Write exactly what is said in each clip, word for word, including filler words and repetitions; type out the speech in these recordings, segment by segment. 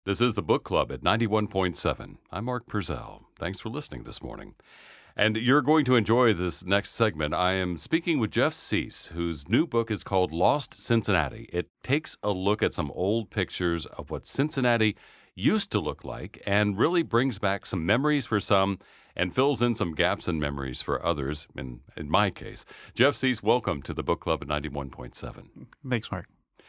This is the Book Club at ninety-one point seven. I'm Mark Purcell. Thanks for listening this morning. And you're going to enjoy this next segment. I am speaking with Jeff Cease, whose new book is called Lost Cincinnati. It takes a look at some old pictures of what Cincinnati used to look like and really brings back some memories for some and fills in some gaps in memories for others, in, in my case. Jeff Cease, welcome to the Book Club at ninety-one point seven. Thanks, Mark.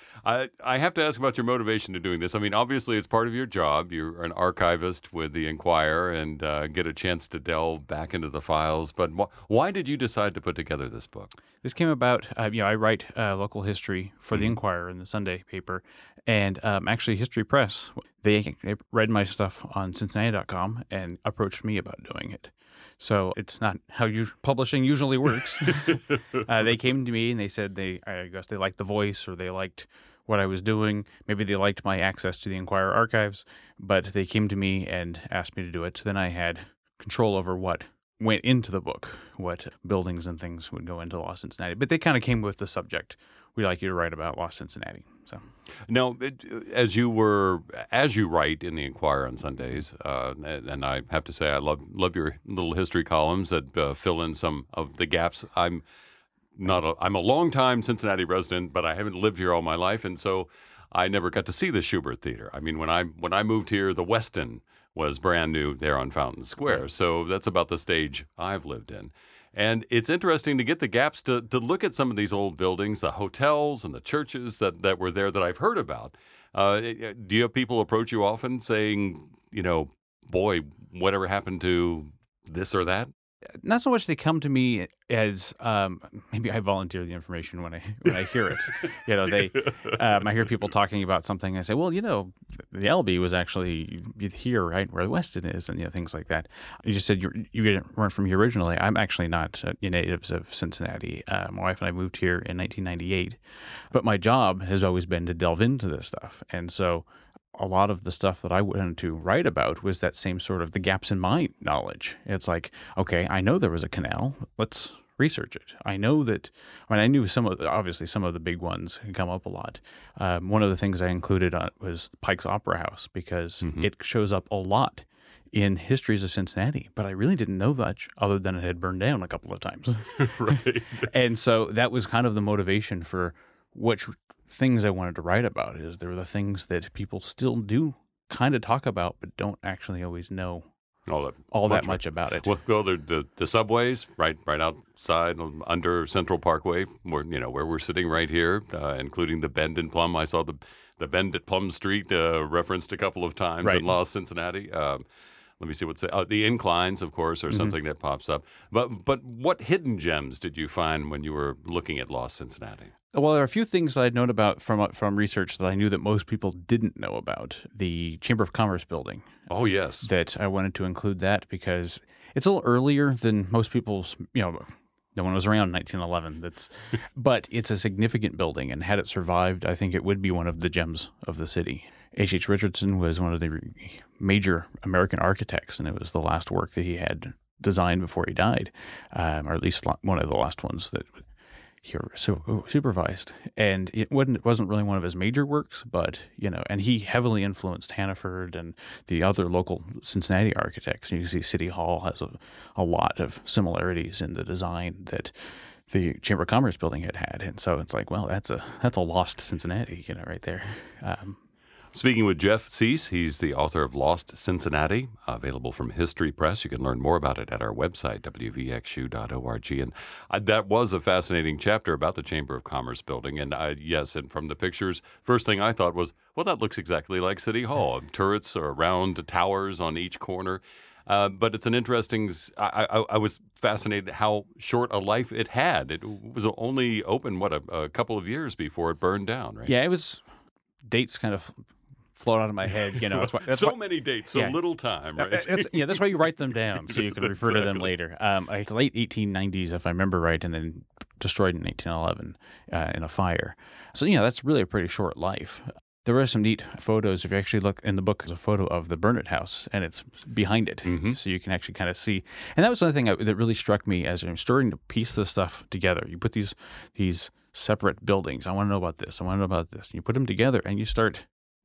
I, I have to ask about your motivation to doing this. I mean, obviously, it's part of your job. You're an archivist with the Enquirer and uh, get a chance to delve back into the files. But wh- why did you decide to put together this book? This came about, uh, you know, I write uh, local history for the Mhm. Enquirer in the Sunday paper, and um, actually History Press, they, they read my stuff on Cincinnati dot com and approached me about doing it. So it's not how you, publishing usually works. uh, they came to me and they said they, I guess they liked the voice or they liked what I was doing. Maybe they liked my access to the Enquirer archives, but they came to me and asked me to do it. So then I had control over what went into the book, what buildings and things would go into Lost Cincinnati. But they kind of came with the subject. We'd like you to write about Lost Cincinnati. So Now, it, as you were, as you write in the Enquirer on Sundays, uh, and, and I have to say, I love love your little history columns that uh, fill in some of the gaps. I'm not a, I'm a longtime Cincinnati resident, but I haven't lived here all my life, and so I never got to see the Schubert Theater. I mean, when I when I moved here, the Westin was brand new there on Fountain Square, Right. so that's about the stage I've lived in. And it's interesting to get the gaps to to look at some of these old buildings, the hotels and the churches that, that were there that I've heard about. Uh, do you have people approach you often saying, you know, boy, whatever happened to this or that? not so much they come to me as um, maybe I volunteer the information when I when I hear it. You know, they um, I hear people talking about something. I say, well, you know, the L B was actually here, right where the Westin is, and you know things like that. You just said you you didn't- weren't from here originally. I'm actually not uh, natives of Cincinnati. Uh, my wife and I moved here in nineteen ninety-eight, but my job has always been to delve into this stuff, and so a lot of the stuff that I wanted to write about was that same sort of the gaps in my knowledge. It's like, okay, I know there was a canal. Let's research it. I know that, I mean, I knew some of, the, obviously some of the big ones had come up a lot. Um, one of the things I included on was Pike's Opera House because Mhm. it shows up a lot in histories of Cincinnati, but I really didn't know much other than it had burned down a couple of times. Right. And so that was kind of the motivation for which things I wanted to write about is there were the things that people still do kind of talk about, but don't actually always know All that, all that much much about it. Well, well the, the the subways right right outside um, under Central Parkway, where you know where we're sitting right here, uh, including the Bend and Plum. I saw the the Bend at Plum Street uh, referenced a couple of times Right. in Lost Cincinnati. Um, let me see what's uh, the inclines, of course, are Mhm. something that pops up. But but what hidden gems did you find when you were looking at Lost Cincinnati? Well, there are a few things that I'd known about from uh, from research that I knew that most people didn't know about. The Chamber of Commerce building, Oh yes, that I wanted to include that because it's a little earlier than most people's, you know, no one was around in nineteen eleven. That's, but it's a significant building, and had it survived, I think it would be one of the gems of the city. H H. Richardson was one of the major American architects, and it was the last work that he had designed before he died, um, or at least lo- one of the last ones that he su- supervised. And it wasn't, it wasn't really one of his major works, but, you know, and he heavily influenced Hannaford and the other local Cincinnati architects. You see City Hall has a, a lot of similarities in the design that the Chamber of Commerce building had had. And so it's like, well, that's a that's a lost Cincinnati, you know, right there. Um, Speaking with Jeff Cease, he's the author of Lost Cincinnati, available from History Press. You can learn more about it at our website, w v x u dot org. And uh, that was a fascinating chapter about the Chamber of Commerce building. And I, yes, and from the pictures, first thing I thought was, well, that looks exactly like City Hall. Turrets or round towers on each corner. Uh, but it's an interesting, s- I, I, I was fascinated how short a life it had. It was only open, what, a, a couple of years before it burned down, right? yeah, it was dates kind of float out of my head, you know. That's why, that's so why, many dates, so yeah. little time, Uh, right? uh, That's, yeah, that's why you write them down so you can refer to them Exactly. later. Um, like late eighteen nineties, if I remember right, and then destroyed in eighteen eleven uh, in a fire. So, you know, that's really a pretty short life. There are some neat photos. If you actually look in the book, there's a photo of the Burnett House, and it's behind it. Mhm. So you can actually kind of see. And that was another thing I, that really struck me as I'm starting to piece this stuff together. You put these these separate buildings. I want to know about this. I want to know about this. And you put them together, and you start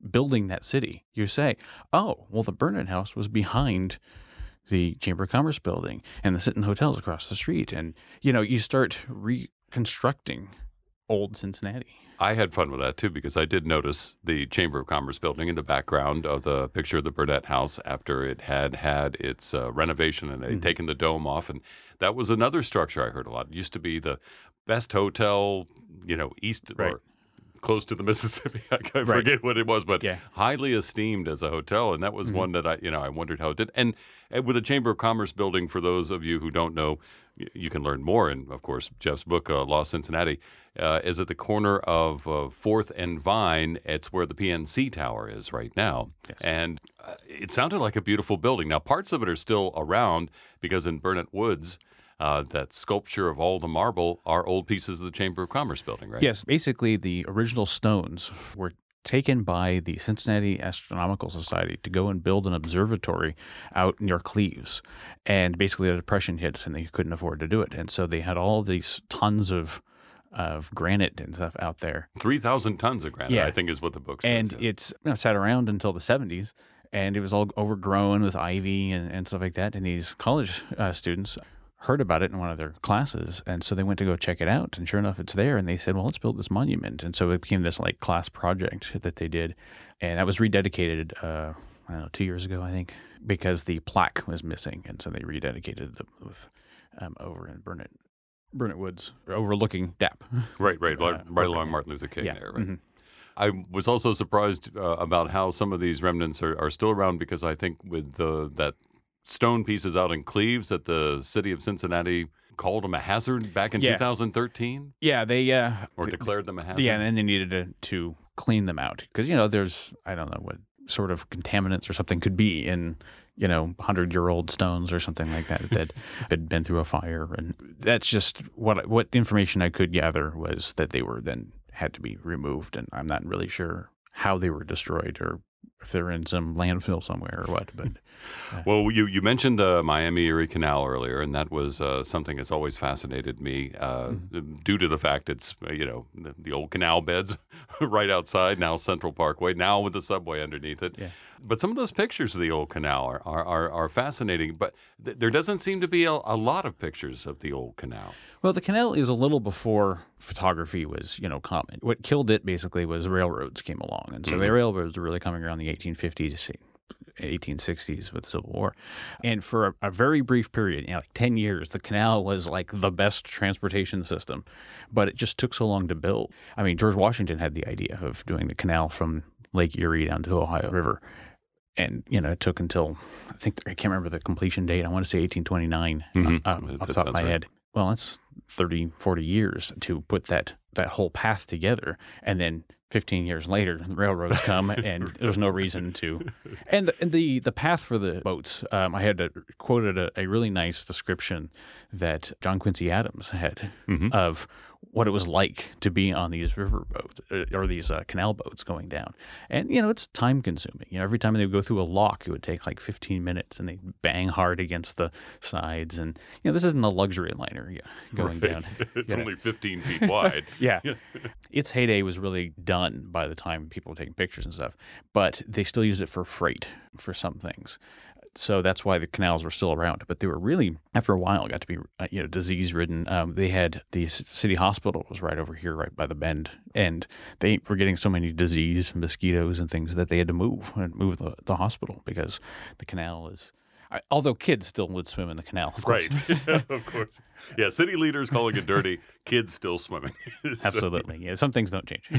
building that city, you say, oh, well, the Burnett House was behind the Chamber of Commerce building and the Sitton Hotel's across the street. And, you know, you start reconstructing old Cincinnati. I had fun with that, too, because I did notice the Chamber of Commerce building in the background of the picture of the Burnett House after it had had its uh, renovation and they'd mm-hmm. taken the dome off. And that was another structure I heard a lot. It used to be the best hotel, you know, east right. or close to the Mississippi. I right. forget what it was, but yeah. highly esteemed as a hotel. And that was mm-hmm. one that I, you know, I wondered how it did. And, and with the Chamber of Commerce building, for those of you who don't know, you, you can learn more. And of course, Jeff's book, uh, Lost Cincinnati, uh, is at the corner of uh, fourth and Vine. It's where the P N C Tower is right now. Yes. And uh, it sounded like a beautiful building. Now, parts of it are still around because in Burnett Woods, Uh, that sculpture of all the marble are old pieces of the Chamber of Commerce building, right? Yes. Basically, the original stones were taken by the Cincinnati Astronomical Society to go and build an observatory out near Cleves. And basically, a depression hit, and they couldn't afford to do it. And so they had all these tons of of granite and stuff out there. three thousand tons of granite, yeah. I think is what the book says. And yes. it's you know, sat around until the seventies, and it was all overgrown with ivy and, and stuff like that. And these college uh, students heard about it in one of their classes, and so they went to go check it out, and sure enough, it's there, and they said, well, let's build this monument. And so it became this like class project that they did, and that was rededicated, uh, I don't know, two years ago, I think, because the plaque was missing, and so they rededicated it with um, over in Burnett, Burnett Woods, overlooking D A P. Right, right, uh, right along Martin Luther King yeah. there, right? Mm-hmm. I was also surprised uh, about how some of these remnants are, are still around, because I think with the, that stone pieces out in Cleves that the city of Cincinnati called them a hazard back in yeah. two thousand thirteen? Yeah, they... Uh, or th- declared them a hazard? Yeah, and then they needed to, to clean them out. Because, you know, there's, I don't know what sort of contaminants or something could be in, you know, hundred-year-old stones or something like that that had been through a fire. And that's just what what information I could gather was that they were then had to be removed. And I'm not really sure how they were destroyed or if they're in some landfill somewhere or what. But uh, well, you you mentioned the Miami Erie Canal earlier, and that was uh, something that's always fascinated me, uh, mm-hmm. due to the fact it's uh, you know the, the old canal beds right outside now, Central Parkway, now with the subway underneath it. Yeah. But some of those pictures of the old canal are are, are, are fascinating. But th- there doesn't seem to be a, a lot of pictures of the old canal. Well, the canal is a little before photography was, you know, common. What killed it basically was railroads came along, and so mm-hmm. the railroads were really coming around the eighteen fifties, eighteen sixties with the Civil War, and for a, a very brief period, you know, like ten years, the canal was like the best transportation system, but it just took so long to build. I mean, George Washington had the idea of doing the canal from Lake Erie down to the Ohio River. And, you know, it took until, I think, I can't remember the completion date. I want to say eighteen twenty-nine mm-hmm. uh, uh, off the top of my right. head. Well, that's thirty, forty years to put that, that whole path together. And then fifteen years later, the railroads come and there's no reason to. And the, and the, the path for the boats, um, I had a, quoted a, a really nice description that John Quincy Adams had mm-hmm. of what it was like to be on these river boats or these uh, canal boats going down. And, you know, it's time consuming. You know, every time they would go through a lock, it would take like fifteen minutes and they'd bang hard against the sides. And, you know, this isn't a luxury liner yeah, going right. down. It's you only know. fifteen feet wide. yeah. Its heyday was really done by the time people were taking pictures and stuff. But they still use it for freight for some things. So that's why the canals were still around. But they were really, after a while, got to be, uh, you know, disease-ridden. Um, they had the city hospital was right over here, right by the bend. And they were getting so many disease and mosquitoes and things that they had to move and move the, the hospital because the canal is... I, although kids still would swim in the canal, of course. Right, of course. Yeah, city leaders calling it dirty, kids still swimming. So, absolutely. Yeah, some things don't change.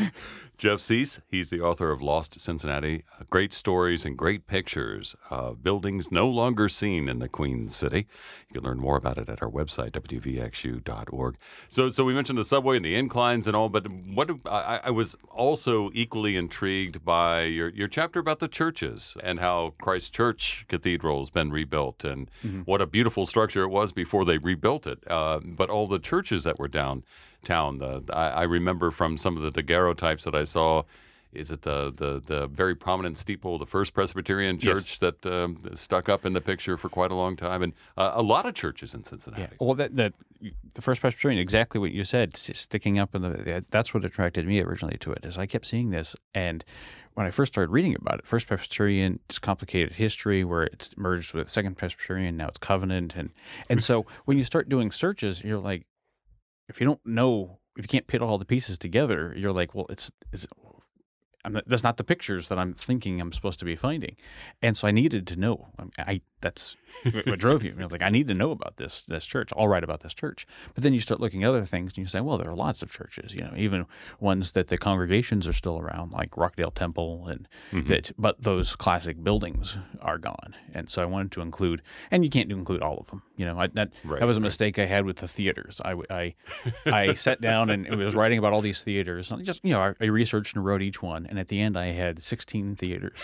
Jeff Cease, he's the author of Lost Cincinnati. Uh, great stories and great pictures of buildings no longer seen in the Queen City. You can learn more about it at our website, W V X U dot org. So so we mentioned the subway and the inclines and all, but what I, I was also equally intrigued by your, your chapter about the churches and how Christ Church Cathedral has been rebuilt and mm-hmm. what a beautiful structure it was before they rebuilt it. Uh, but all the churches that were downtown, the, I, I remember from some of the daguerreotypes that I saw is it the, the the very prominent steeple of the First Presbyterian Church Yes. that um, stuck up in the picture for quite a long time, and uh, a lot of churches in Cincinnati. Yeah. Well, that, that the First Presbyterian, exactly what you said, s- sticking up in the. That's what attracted me originally to it. Is I kept seeing this, and when I first started reading about it, First Presbyterian, it's complicated history where it's merged with Second Presbyterian. Now it's Covenant, and and so when you start doing searches, you're like, if you don't know, if you can't put all the pieces together, you're like, well, it's is. I'm not, that's not the pictures that I'm thinking I'm supposed to be finding, and so I needed to know. I, I that's what drove you. I was like, I need to know about this this church. I'll write about this church. But then you start looking at other things, and you say, well, there are lots of churches. You know, even ones that the congregations are still around, like Rockdale Temple, and Mhm. that. But those classic buildings are gone, and so I wanted to include. And you can't include all of them. You know, I, that Right, that was a right. mistake I had with the theaters. I I I sat down and was writing about all these theaters. And I just you know, I, I researched and wrote each one. And at the end, I had sixteen theaters,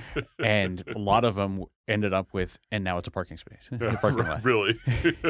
and a lot of them ended up with, and now it's a parking space, a parking lot. Really?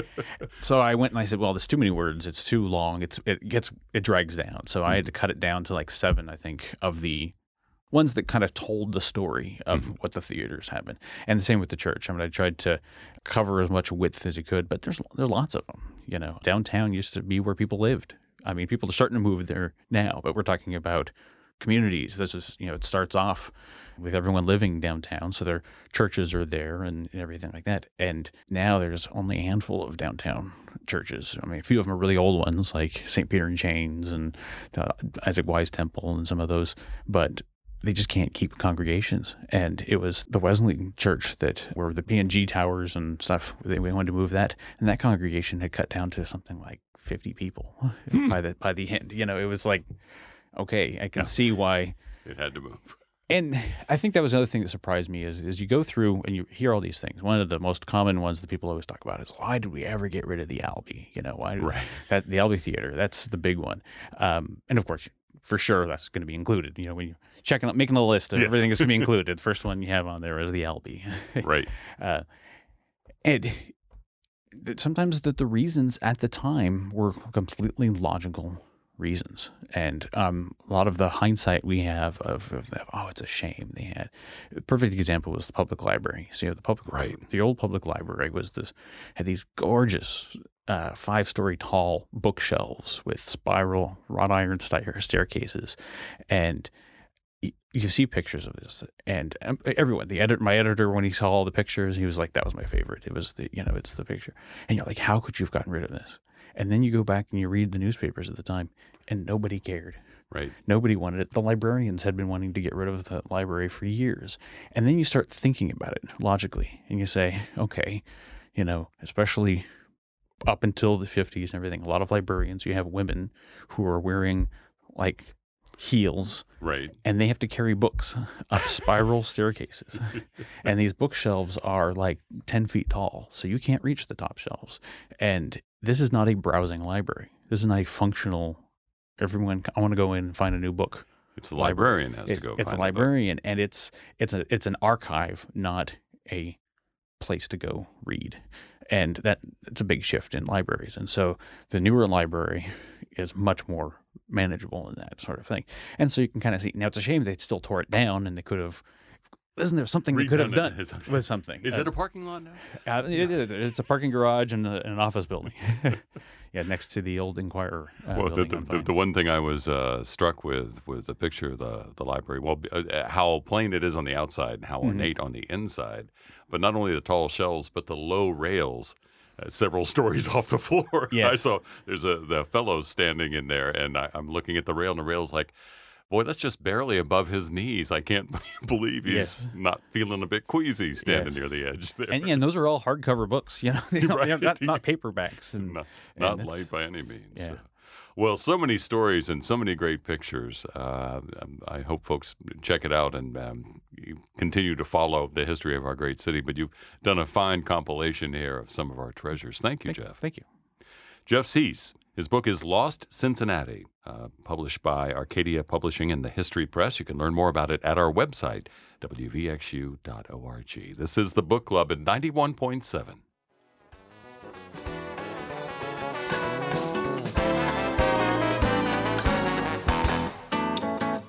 So I went and I said, well, there's too many words. It's too long. It's it gets it drags down. So I had to cut it down to like seven, I think, of the ones that kind of told the story of Mm-hmm. what the theaters have been. And the same with the church. I mean, I tried to cover as much width as you could, but there's there's lots of them. You know, downtown used to be where people lived. I mean, people are starting to move there now, but we're talking about communities. This is, you know, it starts off with everyone living downtown, so their churches are there and, and everything like that. And now there's only a handful of downtown churches. I mean, a few of them are really old ones, like Saint Peter and James and the Isaac Wise Temple and some of those, but they just can't keep congregations. And it was the Wesleyan Church that were the P and G towers and stuff. They we wanted to move that, and that congregation had cut down to something like fifty people by the by the end. You know, it was like, okay, I can see why. It had to move. And I think that was another thing that surprised me is, is you go through and you hear all these things. One of the most common ones that people always talk about is, why did we ever get rid of the Albee? You know, why did Right. that the Albee Theater? That's the big one. Um, and of course, for sure, that's going to be included. You know, when you're checking, making a list of Yes. everything that's going to be included, the first one you have on there is the Albee. Right. Uh, and that sometimes the, the reasons at the time were completely logical reasons. And um, a lot of the hindsight we have of, of the, oh, it's a shame they had. A perfect example was the public library. So you know, the public Right. the old public library was this had these gorgeous uh, five-story tall bookshelves with spiral wrought iron stair- staircases, and y- you see pictures of this, and um, everyone, the editor, my editor, when he saw all the pictures, he was like, "That was my favorite." It was the, you know, it's the picture, and you're like, "How could you have gotten rid of this?" And then you go back and you read the newspapers at the time, and nobody cared. Right. Nobody wanted it. The librarians had been wanting to get rid of the library for years. And then you start thinking about it logically, and you say, okay, you know, especially up until the fifties and everything, a lot of librarians, you have women who are wearing like heels, Right. and they have to carry books up spiral staircases. And these bookshelves are like ten feet tall, so you can't reach the top shelves. And this is not a browsing library. This is not a functional, everyone, I want to go in and find a new book. It's the librarian has It's, to go. it's a find the book. librarian, and it's it's a it's an archive, not a place to go read. And that it's a big shift in libraries. And so the newer library is much more manageable in that sort of thing. And so you can kind of see, now it's a shame they still tore it down, and they could have, isn't there something they could have Redone done it. Is- with something? Is Uh, it a parking lot now? uh, it- it- it's a parking garage and, a, and an office building. Yeah, next to the old Inquirer uh, Well, the, building the, on the, Vine. the one thing I was uh, struck with was the picture of the, the library. Well, uh, how plain it is on the outside and how Mhm. ornate on the inside. But not only the tall shelves, but the low rails. Uh, several stories off the floor. Yes. I saw there's a the fellows standing in there, and I, I'm looking at the rail, and the rail's like, boy, that's just barely above his knees. I can't believe he's Yes. not feeling a bit queasy standing Yes. near the edge there. And, yeah, and those are all hardcover books, you know, they don't- Right. they're not, not paperbacks. And, not and not it's- light by any means. yeah. Uh, well, so many stories and so many great pictures. Uh, um, I hope folks check it out and um, you continue to follow the history of our great city. But you've done a fine compilation here of some of our treasures. Thank you, Thank, Jeff. thank you. Jeff Cease. His book is Lost Cincinnati, uh, published by Arcadia Publishing and the History Press. You can learn more about it at our website, w v x u dot org. This is the Book Club at ninety-one point seven.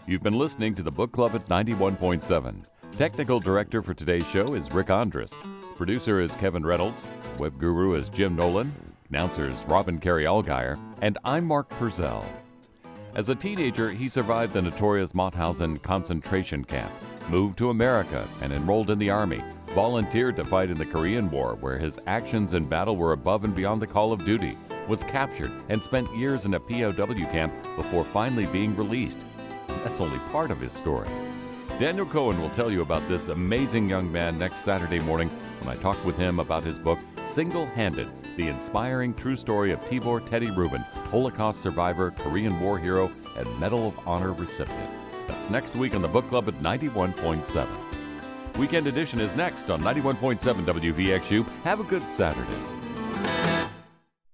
You've been listening to the Book Club at ninety-one point seven. Technical director for today's show is Rick Andrus. Producer is Kevin Reynolds. Web guru is Jim Nolan. Announcers Robin Carey Allgaier. And I'm Mark Purcell. As a teenager, he survived the notorious Mauthausen concentration camp, moved to America and enrolled in the Army, volunteered to fight in the Korean War, where his actions in battle were above and beyond the call of duty, was captured, and spent years in a P O W camp before finally being released. That's only part of his story. Daniel Cohen will tell you about this amazing young man next Saturday morning when I talk with him about his book, Single-Handed, the inspiring true story of Tibor Teddy Rubin, Holocaust survivor, Korean War hero, and Medal of Honor recipient. That's next week on the Book Club at ninety-one point seven. Weekend Edition is next on ninety-one point seven W V X U. Have a good Saturday.